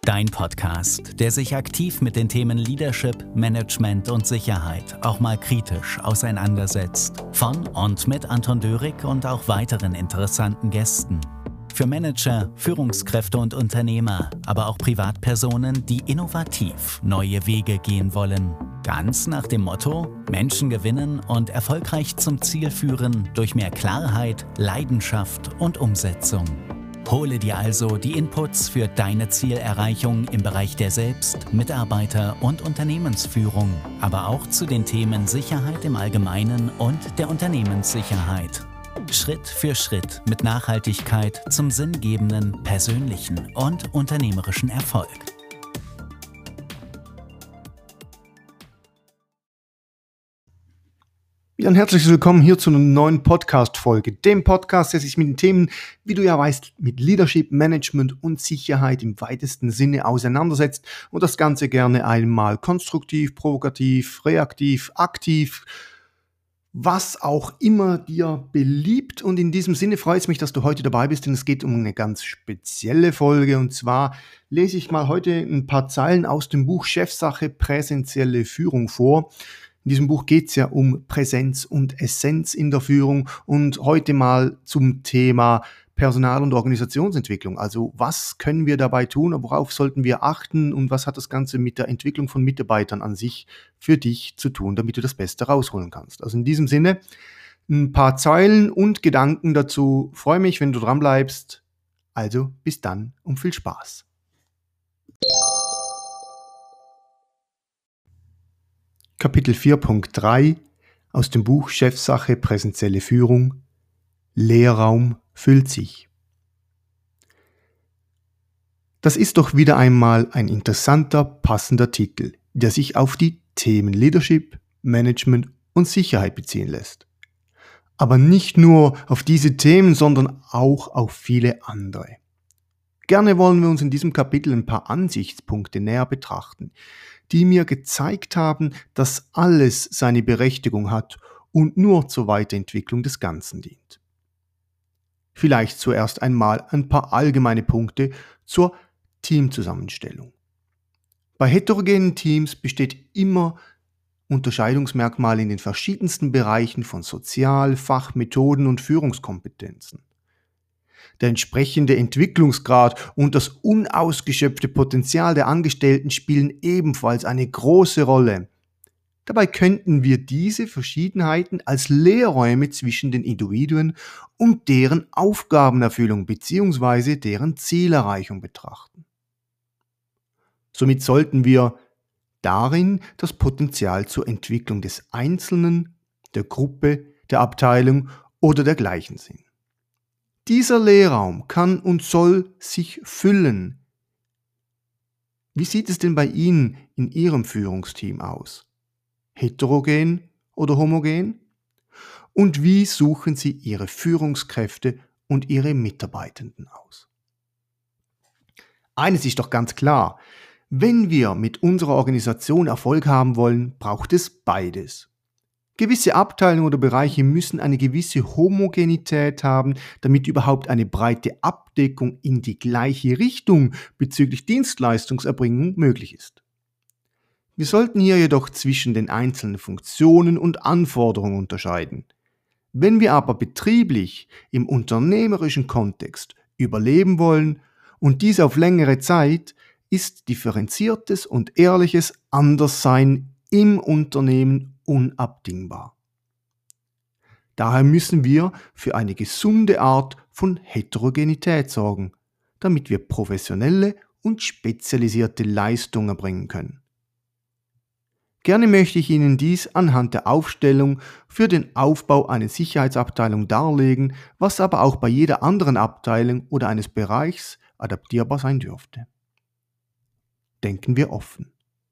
Dein Podcast, der sich aktiv mit den Themen Leadership, Management und Sicherheit auch mal kritisch auseinandersetzt. Von und mit Anton Dörig und auch weiteren interessanten Gästen. Für Manager, Führungskräfte und Unternehmer, aber auch Privatpersonen, die innovativ neue Wege gehen wollen. Ganz nach dem Motto: Menschen gewinnen und erfolgreich zum Ziel führen durch mehr Klarheit, Leidenschaft und Umsetzung. Hole dir also die Inputs für deine Zielerreichung im Bereich der Selbst-, Mitarbeiter- und Unternehmensführung, aber auch zu den Themen Sicherheit im Allgemeinen und der Unternehmenssicherheit. Schritt für Schritt mit Nachhaltigkeit zum sinngebenden, persönlichen und unternehmerischen Erfolg. Ja, und herzlich willkommen hier zu einer neuen Podcast-Folge. Dem Podcast, der sich mit den Themen, wie du ja weißt, mit Leadership, Management und Sicherheit im weitesten Sinne auseinandersetzt und das Ganze gerne einmal konstruktiv, provokativ, reaktiv, aktiv, was auch immer dir beliebt. Und in diesem Sinne freut es mich, dass du heute dabei bist, denn es geht um eine ganz spezielle Folge. Und zwar lese ich mal heute ein paar Zeilen aus dem Buch Chefsache Präsentielle Führung vor. In diesem Buch geht es ja um Präsenz und Essenz in der Führung und heute mal zum Thema Personal- und Organisationsentwicklung. Also was können wir dabei tun, worauf sollten wir achten und was hat das Ganze mit der Entwicklung von Mitarbeitern an sich für dich zu tun, damit du das Beste rausholen kannst. Also in diesem Sinne ein paar Zeilen und Gedanken dazu. Freue mich, wenn du dran bleibst. Also bis dann und viel Spaß. Kapitel 4.3 aus dem Buch Chefsache Präsentielle Führung. Lehrraum füllt sich. Das ist doch wieder einmal ein interessanter, passender Titel, der sich auf die Themen Leadership, Management und Sicherheit beziehen lässt. Aber nicht nur auf diese Themen, sondern auch auf viele andere. Gerne wollen wir uns in diesem Kapitel ein paar Ansichtspunkte näher betrachten, die mir gezeigt haben, dass alles seine Berechtigung hat und nur zur Weiterentwicklung des Ganzen dient. Vielleicht zuerst einmal ein paar allgemeine Punkte zur Teamzusammenstellung. Bei heterogenen Teams besteht immer Unterscheidungsmerkmale in den verschiedensten Bereichen von Sozial-, Fach-, Methoden- und Führungskompetenzen. Der entsprechende Entwicklungsgrad und das unausgeschöpfte Potenzial der Angestellten spielen ebenfalls eine große Rolle. Dabei könnten wir diese Verschiedenheiten als Lehrräume zwischen den Individuen und deren Aufgabenerfüllung bzw. deren Zielerreichung betrachten. Somit sollten wir darin das Potenzial zur Entwicklung des Einzelnen, der Gruppe, der Abteilung oder dergleichen sehen. Dieser Lehrraum kann und soll sich füllen. Wie sieht es denn bei Ihnen in Ihrem Führungsteam aus? Heterogen oder homogen? Und wie suchen Sie Ihre Führungskräfte und Ihre Mitarbeitenden aus? Eines ist doch ganz klar: Wenn wir mit unserer Organisation Erfolg haben wollen, braucht es beides. Gewisse Abteilungen oder Bereiche müssen eine gewisse Homogenität haben, damit überhaupt eine breite Abdeckung in die gleiche Richtung bezüglich Dienstleistungserbringung möglich ist. Wir sollten hier jedoch zwischen den einzelnen Funktionen und Anforderungen unterscheiden. Wenn wir aber betrieblich im unternehmerischen Kontext überleben wollen und dies auf längere Zeit, ist differenziertes und ehrliches Anderssein im Unternehmen unabdingbar. Daher müssen wir für eine gesunde Art von Heterogenität sorgen, damit wir professionelle und spezialisierte Leistungen erbringen können. Gerne möchte ich Ihnen dies anhand der Aufstellung für den Aufbau einer Sicherheitsabteilung darlegen, was aber auch bei jeder anderen Abteilung oder eines Bereichs adaptierbar sein dürfte. Denken wir offen.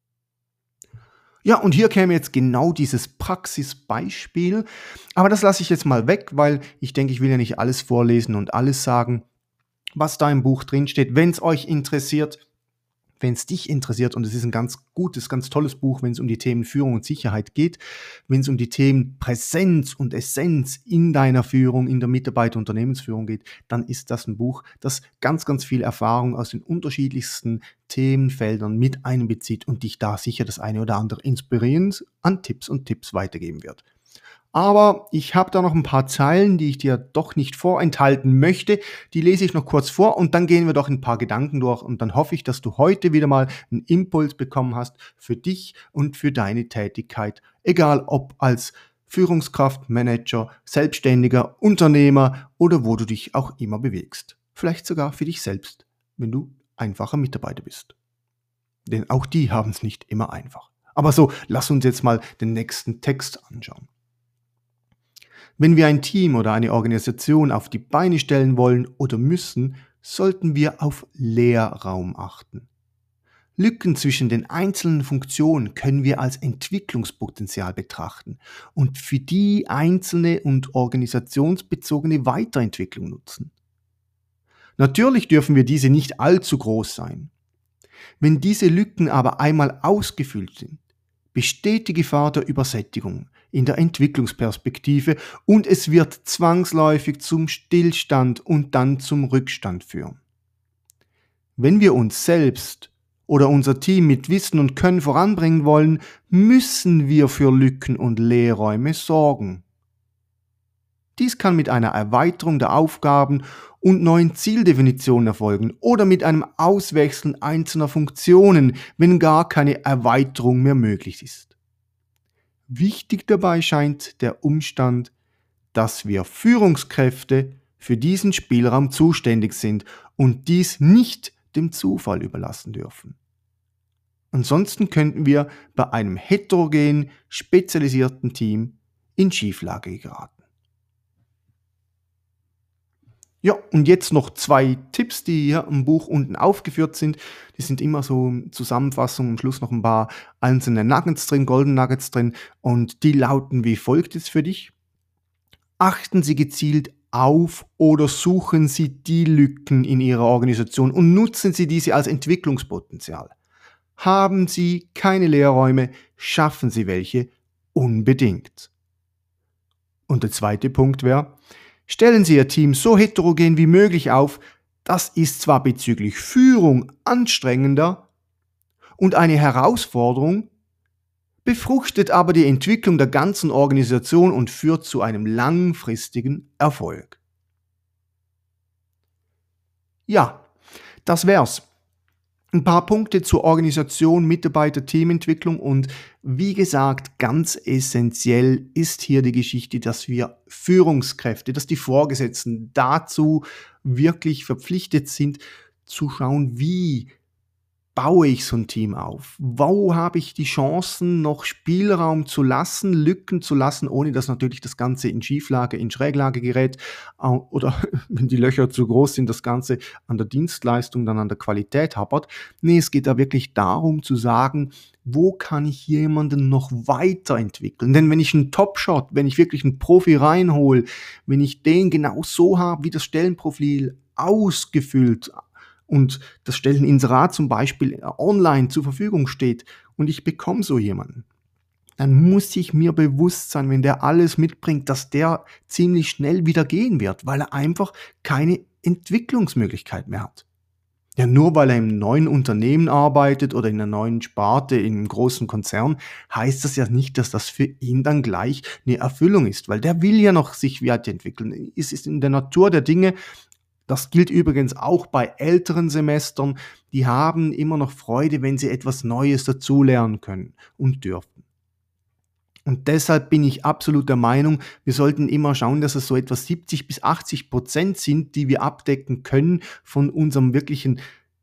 Ja, und hier käme jetzt genau dieses Praxisbeispiel, aber das lasse ich jetzt mal weg, weil ich denke, ich will ja nicht alles vorlesen und alles sagen, was da im Buch drin steht. Wenn es euch interessiert, wenn es dich interessiert, und es ist ein ganz gutes, ganz tolles Buch, wenn es um die Themen Führung und Sicherheit geht, wenn es um die Themen Präsenz und Essenz in deiner Führung, in der Mitarbeiter-Unternehmensführung geht, dann ist das ein Buch, das ganz, ganz viel Erfahrung aus den unterschiedlichsten Themenfeldern mit einbezieht und dich da sicher das eine oder andere inspirierend an Tipps und Tipps weitergeben wird. Aber ich habe da noch ein paar Zeilen, die ich dir doch nicht vorenthalten möchte. Die lese ich noch kurz vor und dann gehen wir doch ein paar Gedanken durch und dann hoffe ich, dass du heute wieder mal einen Impuls bekommen hast für dich und für deine Tätigkeit. Egal ob als Führungskraft, Manager, Selbstständiger, Unternehmer oder wo du dich auch immer bewegst. Vielleicht sogar für dich selbst, wenn du einfacher Mitarbeiter bist. Denn auch die haben es nicht immer einfach. Aber so, lass uns jetzt mal den nächsten Text anschauen. Wenn wir ein Team oder eine Organisation auf die Beine stellen wollen oder müssen, sollten wir auf Leerraum achten. Lücken zwischen den einzelnen Funktionen können wir als Entwicklungspotenzial betrachten und für die einzelne und organisationsbezogene Weiterentwicklung nutzen. Natürlich dürfen wir diese nicht allzu groß sein. Wenn diese Lücken aber einmal ausgefüllt sind, besteht die Gefahr der Übersättigung in der Entwicklungsperspektive und es wird zwangsläufig zum Stillstand und dann zum Rückstand führen. Wenn wir uns selbst oder unser Team mit Wissen und Können voranbringen wollen, müssen wir für Lücken und Leerräume sorgen. Dies kann mit einer Erweiterung der Aufgaben und neuen Zieldefinitionen erfolgen oder mit einem Auswechseln einzelner Funktionen, wenn gar keine Erweiterung mehr möglich ist. Wichtig dabei scheint der Umstand, dass wir Führungskräfte für diesen Spielraum zuständig sind und dies nicht dem Zufall überlassen dürfen. Ansonsten könnten wir bei einem heterogen, spezialisierten Team in Schieflage geraten. Ja, und jetzt noch 2 Tipps, die hier im Buch unten aufgeführt sind. Die sind immer so Zusammenfassungen, am Schluss noch ein paar einzelne Nuggets drin, Golden Nuggets drin. Und die lauten wie folgt jetzt für dich. Achten Sie gezielt auf oder suchen Sie die Lücken in Ihrer Organisation und nutzen Sie diese als Entwicklungspotenzial. Haben Sie keine Leerräume, schaffen Sie welche unbedingt. Und der zweite Punkt wäre, stellen Sie Ihr Team so heterogen wie möglich auf, das ist zwar bezüglich Führung anstrengender und eine Herausforderung, befruchtet aber die Entwicklung der ganzen Organisation und führt zu einem langfristigen Erfolg. Ja, das wär's. Ein paar Punkte zur Organisation, Mitarbeiter, Teamentwicklung und wie gesagt, ganz essentiell ist hier die Geschichte, dass wir Führungskräfte, dass die Vorgesetzten dazu wirklich verpflichtet sind, zu schauen, wie baue ich so ein Team auf? Wo habe ich die Chancen, noch Spielraum zu lassen, Lücken zu lassen, ohne dass natürlich das Ganze in Schieflage, in Schräglage gerät oder wenn die Löcher zu groß sind, das Ganze an der Dienstleistung, dann an der Qualität hapert. Nee, es geht da wirklich darum zu sagen, wo kann ich jemanden noch weiterentwickeln? Denn wenn ich einen Top-Shot, wenn ich wirklich einen Profi reinhole, wenn ich den genau so habe, wie das Stellenprofil ausgefüllt und das Stelleninserat zum Beispiel online zur Verfügung steht und ich bekomme so jemanden, dann muss ich mir bewusst sein, wenn der alles mitbringt, dass der ziemlich schnell wieder gehen wird, weil er einfach keine Entwicklungsmöglichkeit mehr hat. Ja, nur weil er im neuen Unternehmen arbeitet oder in einer neuen Sparte, in einem großen Konzern, heißt das ja nicht, dass das für ihn dann gleich eine Erfüllung ist, weil der will ja noch sich weiterentwickeln. Es ist in der Natur der Dinge. Das gilt übrigens auch bei älteren Semestern. Die haben immer noch Freude, wenn sie etwas Neues dazulernen können und dürfen. Und deshalb bin ich absolut der Meinung, wir sollten immer schauen, dass es so etwa 70-80% sind, die wir abdecken können von unserem wirklichen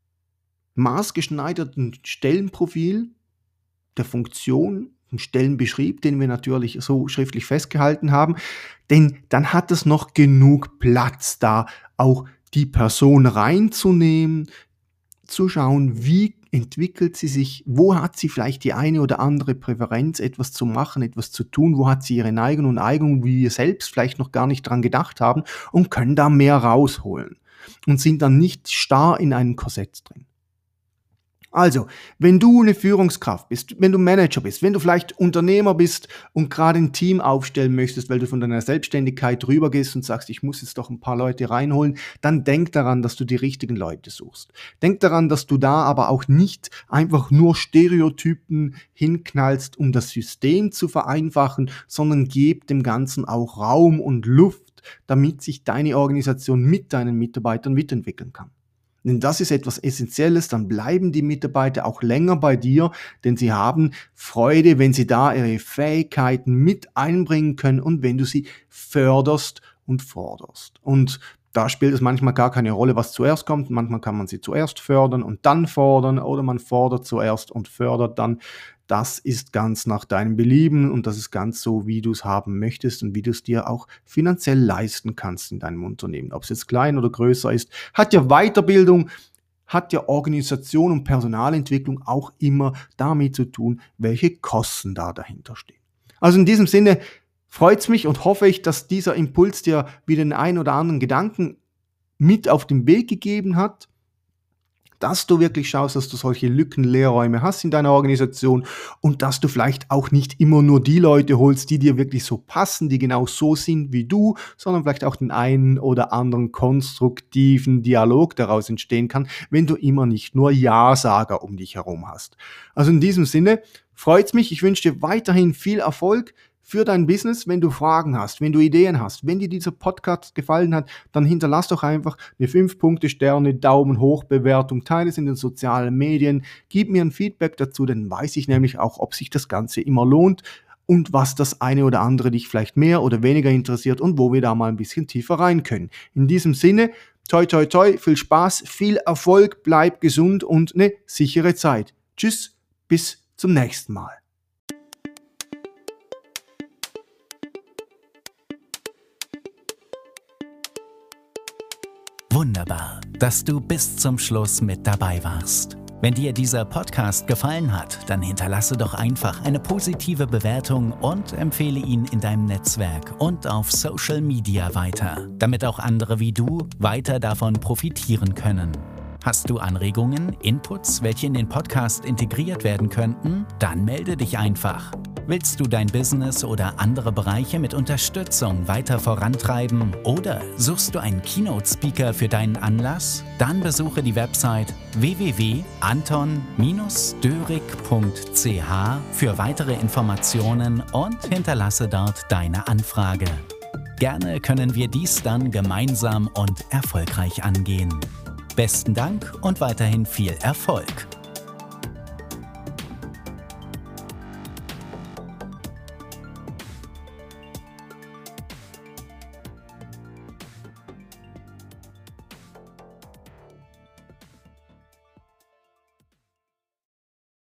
maßgeschneiderten Stellenprofil, der Funktion, dem Stellenbeschrieb, den wir natürlich so schriftlich festgehalten haben. Denn dann hat es noch genug Platz da, auch die Person reinzunehmen, zu schauen, wie entwickelt sie sich, wo hat sie vielleicht die eine oder andere Präferenz, etwas zu machen, etwas zu tun, wo hat sie ihre Neigung und Eigung, wie wir selbst vielleicht noch gar nicht dran gedacht haben und können da mehr rausholen und sind dann nicht starr in einem Korsett drin. Also, wenn du eine Führungskraft bist, wenn du Manager bist, wenn du vielleicht Unternehmer bist und gerade ein Team aufstellen möchtest, weil du von deiner Selbstständigkeit rübergehst und sagst, ich muss jetzt doch ein paar Leute reinholen, dann denk daran, dass du die richtigen Leute suchst. Denk daran, dass du da aber auch nicht einfach nur Stereotypen hinknallst, um das System zu vereinfachen, sondern gib dem Ganzen auch Raum und Luft, damit sich deine Organisation mit deinen Mitarbeitern mitentwickeln kann. Denn das ist etwas Essentielles, dann bleiben die Mitarbeiter auch länger bei dir, denn sie haben Freude, wenn sie da ihre Fähigkeiten mit einbringen können und wenn du sie förderst und forderst. Und da spielt es manchmal gar keine Rolle, was zuerst kommt. Manchmal kann man sie zuerst fördern und dann fordern oder man fordert zuerst und fördert dann. Das ist ganz nach deinem Belieben und das ist ganz so, wie du es haben möchtest und wie du es dir auch finanziell leisten kannst in deinem Unternehmen. Ob es jetzt klein oder größer ist, hat ja Weiterbildung, hat ja Organisation und Personalentwicklung auch immer damit zu tun, welche Kosten da dahinter stehen. Also in diesem Sinne freut es mich und hoffe ich, dass dieser Impuls dir wieder den einen oder anderen Gedanken mit auf den Weg gegeben hat, dass du wirklich schaust, dass du solche Lücken, Leerräume hast in deiner Organisation und dass du vielleicht auch nicht immer nur die Leute holst, die dir wirklich so passen, die genau so sind wie du, sondern vielleicht auch den einen oder anderen konstruktiven Dialog daraus entstehen kann, wenn du immer nicht nur Ja-Sager um dich herum hast. Also in diesem Sinne freut's mich, ich wünsche dir weiterhin viel Erfolg für dein Business. Wenn du Fragen hast, wenn du Ideen hast, wenn dir dieser Podcast gefallen hat, dann hinterlass doch einfach eine 5-Punkte-Sterne, Daumen hoch Bewertung, teile es in den sozialen Medien, gib mir ein Feedback dazu, dann weiß ich nämlich auch, ob sich das Ganze immer lohnt und was das eine oder andere dich vielleicht mehr oder weniger interessiert und wo wir da mal ein bisschen tiefer rein können. In diesem Sinne, toi toi toi, viel Spaß, viel Erfolg, bleib gesund und eine sichere Zeit. Tschüss, bis zum nächsten Mal. Wunderbar, dass du bis zum Schluss mit dabei warst. Wenn dir dieser Podcast gefallen hat, dann hinterlasse doch einfach eine positive Bewertung und empfehle ihn in deinem Netzwerk und auf Social Media weiter, damit auch andere wie du weiter davon profitieren können. Hast du Anregungen, Inputs, welche in den Podcast integriert werden könnten? Dann melde dich einfach. Willst du dein Business oder andere Bereiche mit Unterstützung weiter vorantreiben oder suchst du einen Keynote-Speaker für deinen Anlass? Dann besuche die Website www.anton-dörig.ch für weitere Informationen und hinterlasse dort deine Anfrage. Gerne können wir dies dann gemeinsam und erfolgreich angehen. Besten Dank und weiterhin viel Erfolg!